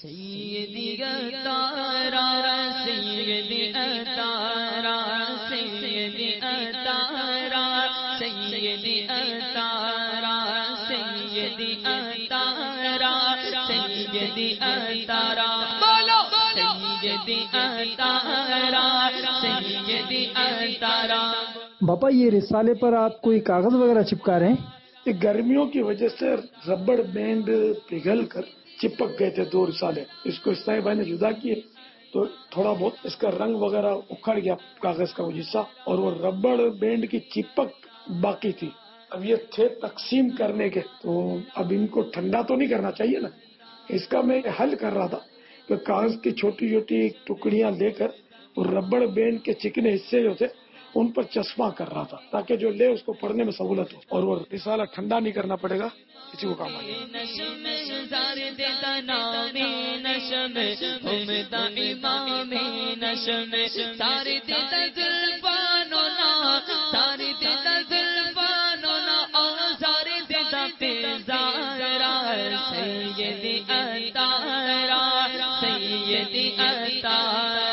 سیدی اتارا سیدی اتارا سیدی اتارا سیدی اتارا سیدی اتارا سیدی اتارا بولو سیدی اتارا سیدی اتارا. باپا یہ رسالے پر آپ کوئی کاغذ وغیرہ چپکا رہے ہیں؟ یہ گرمیوں کی وجہ سے ربڑ بینڈ پگھل کر چپک گئے تھے دو رسالے. اس کو اسلامی بھائی نے جدا کیے تو تھوڑا بہت اس کا رنگ وغیرہ اکھڑ گیا کاغذ کا وہ حصہ، اور وہ ربڑ بینڈ کی چپک باقی تھی. اب یہ تھے تقسیم کرنے کے، تو اب ان کو ٹھنڈا تو نہیں کرنا چاہیے نا. اس کا میں حل کر رہا تھا کہ کاغذ کی چھوٹی چھوٹی ٹکڑیاں لے کر وہ ربڑ بینڈ کے چکنے حصے جو تھے ان پر چسپاں کر رہا تھا تاکہ جو لے اس کو پڑھنے میں سہولت ہو، اور وہ رسالہ ٹھنڈا نہیں کرنا پڑے گا کسی کو کام آئے. سیدی اتارا سیدی اتارا